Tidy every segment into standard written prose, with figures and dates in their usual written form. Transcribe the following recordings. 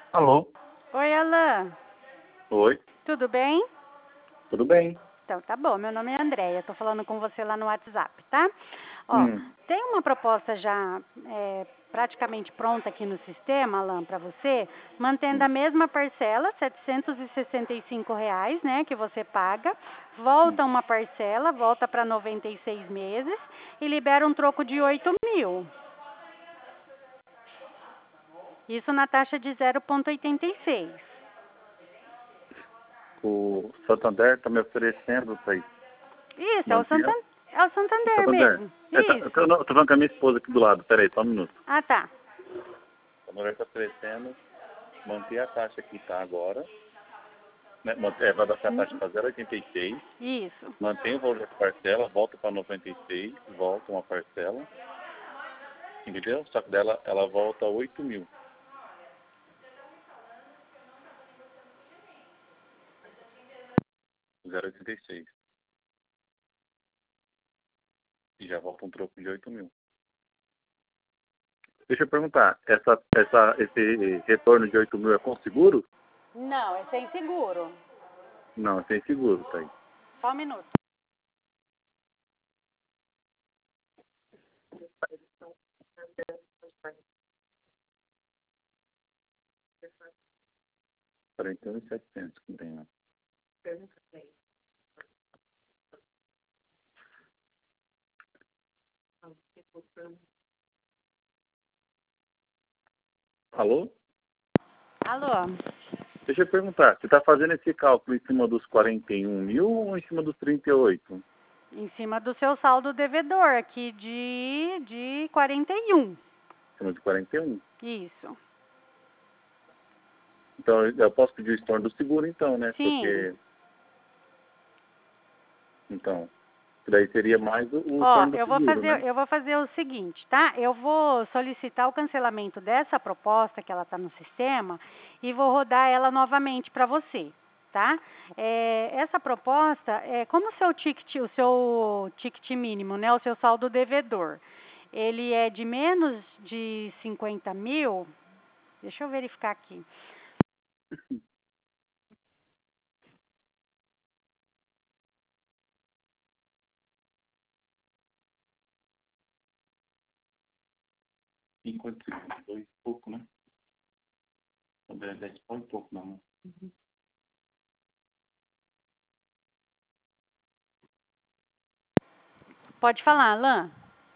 Alô? Oi, Alan. Oi, Tudo bem? tudo bem? Então, tá bom. Meu nome é Andréia. Tô falando com você lá no WhatsApp, tá? Ó, Hum, tem uma proposta já praticamente pronta aqui no sistema, Alan, para você, mantendo a hum, mesma parcela, R$ 765, né, que você paga, hum. volta uma parcela, volta para 96 meses e libera um troco de 8.000. Isso na taxa de 0,86. O Santander está me oferecendo isso aí. Isso, Manter É o o Santander Santander. mesmo. Eu tô, Isso. não, eu tô falando com a minha esposa aqui do lado. Peraí, só um minuto. Ah, tá. A mulher está oferecendo manter a taxa que está agora. Né? Vai baixar a taxa para 0,86. Isso. Mantém o valor da parcela, volta para 96, volta uma parcela. Entendeu? Só que dela ela volta a 8.000. 0,86. E já volta um troco de 8.000. Deixa eu perguntar, esse retorno de 8.000 é com seguro? Não, é sem seguro. Não, é sem seguro, tá aí. Só um minuto. R$41.700 que tem lá. Alô? Alô? Deixa eu perguntar, você está fazendo esse cálculo em cima dos 41.000 ou em cima dos 38? Em cima do seu saldo devedor aqui de 41. Em cima de 41? Isso. Então eu posso pedir o estorno do seguro então, né? Sim. Porque, então, daí seria mais o Ó, estorno do seguro, né? eu vou fazer o seguinte, tá? Eu vou solicitar o cancelamento dessa proposta que ela está no sistema e vou rodar ela novamente para você, tá? Essa proposta, como o seu ticket mínimo, né? O seu saldo devedor, ele é de menos de 50.000. Deixa eu verificar aqui. Enquanto dois e pouco, né? Também é 10 e pouco, não. Pode falar, Alan?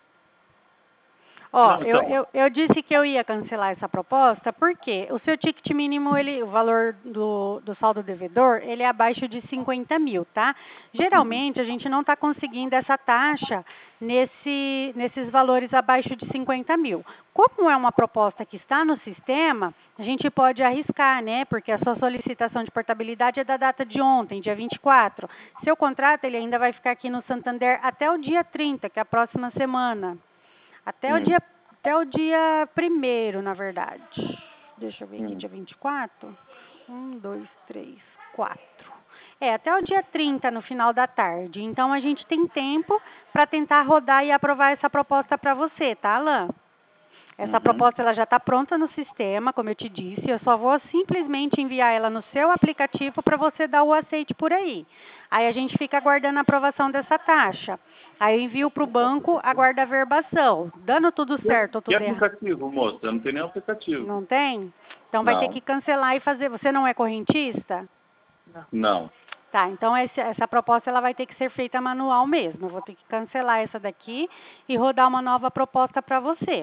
Ó, Não, então, eu disse que eu ia cancelar essa proposta porque o seu ticket mínimo, o valor do saldo devedor, ele é abaixo de 50.000, tá? Geralmente, a gente não está conseguindo essa taxa nesses valores abaixo de 50.000. Como é uma proposta que está no sistema, a gente pode arriscar, né? Porque a sua solicitação de portabilidade é da data de ontem, dia 24. Seu contrato, ele ainda vai ficar aqui no Santander até o dia 30, que é a próxima semana. Até o dia 1º, na verdade. Deixa eu ver aqui, dia 24. 1, 2, 3, 4. Até o dia 30, no final da tarde. Então, a gente tem tempo para tentar rodar e aprovar essa proposta para você, tá, Alan? Essa proposta ela já está pronta no sistema, como eu te disse. Eu só vou simplesmente enviar ela no seu aplicativo para você dar o aceite por aí. Aí a gente fica aguardando a aprovação dessa taxa. Aí eu envio para o banco, aguarda a verbação. Dando tudo certo ou e tudo errado. aplicativo, moça? Eu não tenho nenhum aplicativo. Não tem? Então vai ter que Não, cancelar e fazer. Você não é correntista? não. Tá, então essa proposta ela vai ter que ser feita manual mesmo. Eu vou ter que cancelar essa daqui e rodar uma nova proposta para você.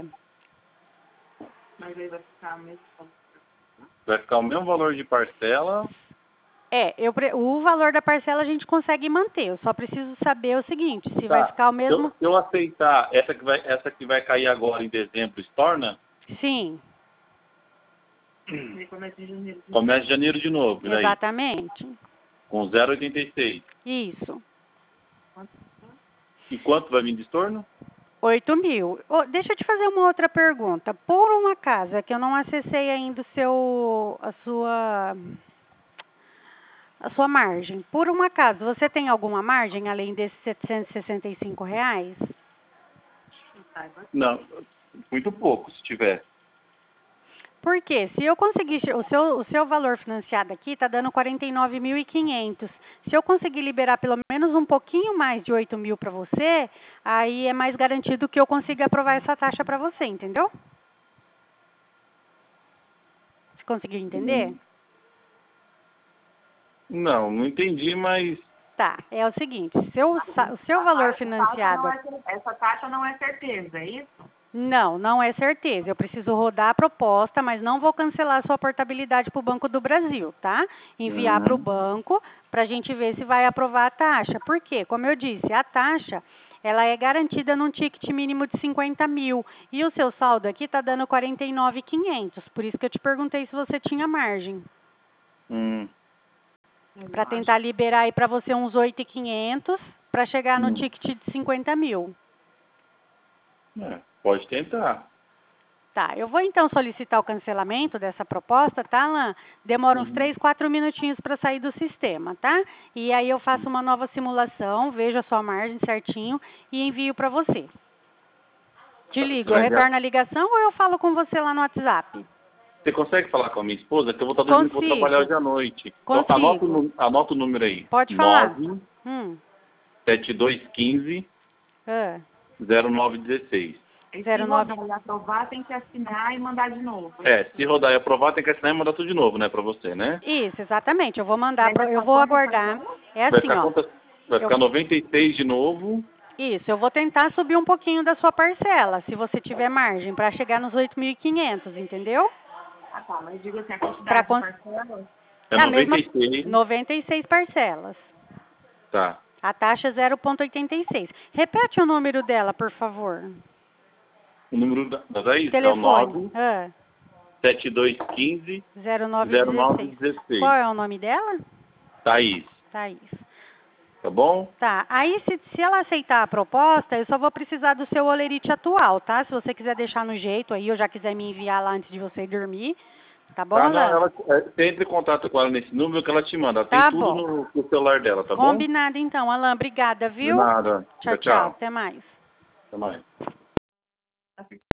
Vai ficar o mesmo valor de parcela. O valor da parcela a gente consegue manter. Eu só preciso saber o seguinte, se vai Tá. ficar o Se eu, mesmo. se eu aceitar essa que vai cair agora em dezembro, estorna? Sim, Começa em janeiro de novo, e daí? exatamente. Com 0,86. Isso. E quanto vai vir de estorno? 8.000. Deixa eu te fazer uma outra pergunta. Por uma casa que eu não acessei ainda a sua margem. Por um acaso, você tem alguma margem além desses R$ 765? Não, muito pouco, se tiver. Porque se eu conseguir, o seu valor financiado aqui está dando 49.500. Se eu conseguir liberar pelo menos um pouquinho mais de 8 mil para você, aí é mais garantido que eu consiga aprovar essa taxa para você, entendeu? Você conseguiu entender? Não, não entendi, mas... Tá, é o seguinte, o seu valor financiado... Essa taxa não é certeza, é isso? Não, não é certeza. Eu preciso rodar a proposta, mas não vou cancelar a sua portabilidade para o Banco do Brasil, tá? Enviar para o banco para a gente ver se vai aprovar a taxa. Por quê? Como eu disse, a taxa ela é garantida num ticket mínimo de 50 mil. E o seu saldo aqui está dando 49.500. Por isso que eu te perguntei se você tinha margem. Para tentar liberar aí para você uns 8.500 para chegar no ticket de 50 mil. Pode tentar. Tá, eu vou então solicitar o cancelamento dessa proposta, tá, Alan? Demora uns 3, 4 minutinhos para sair do sistema, tá? E aí eu faço uma nova simulação, vejo a sua margem certinho e envio para você. Te ligo, eu retorno a ligação ou eu falo com você lá no WhatsApp? Você consegue falar com a minha esposa? Que eu vou estar dormindo, vou trabalhar hoje à noite. Consigo. Então, anota o número aí. Pode falar. 97215 0916. Se rodar e aprovar, tem que assinar e mandar de novo. Se rodar e aprovar, tem que assinar e mandar tudo de novo, né, para você, né? Isso, exatamente. Eu vou mandar, eu vou aguardar. É assim, ó. Vai ficar 96 de novo. Isso, eu vou tentar subir um pouquinho da sua parcela, se você tiver margem, para chegar nos 8.500, entendeu? Ah, tá, mas digo assim, a quantidade de parcelas? É 96. 96 parcelas. Tá. A taxa é 0,86. Repete o número dela, por favor. O número da Thaís Telefone. é o 97215 0916. Qual é o nome dela? Thaís. Thaís. Tá bom? Tá. Aí, se ela aceitar a proposta, eu só vou precisar do seu olerite atual, tá? Se você quiser deixar no jeito aí, ou já quiser me enviar lá antes de você ir dormir. Tá bom, Alan? Você entra em contato com ela nesse número que ela te manda. Ela tá tem bom. tudo no celular dela, tá bom? Combinado, então, Alan. Obrigada, viu? De nada. Tchau. Até mais. Até mais.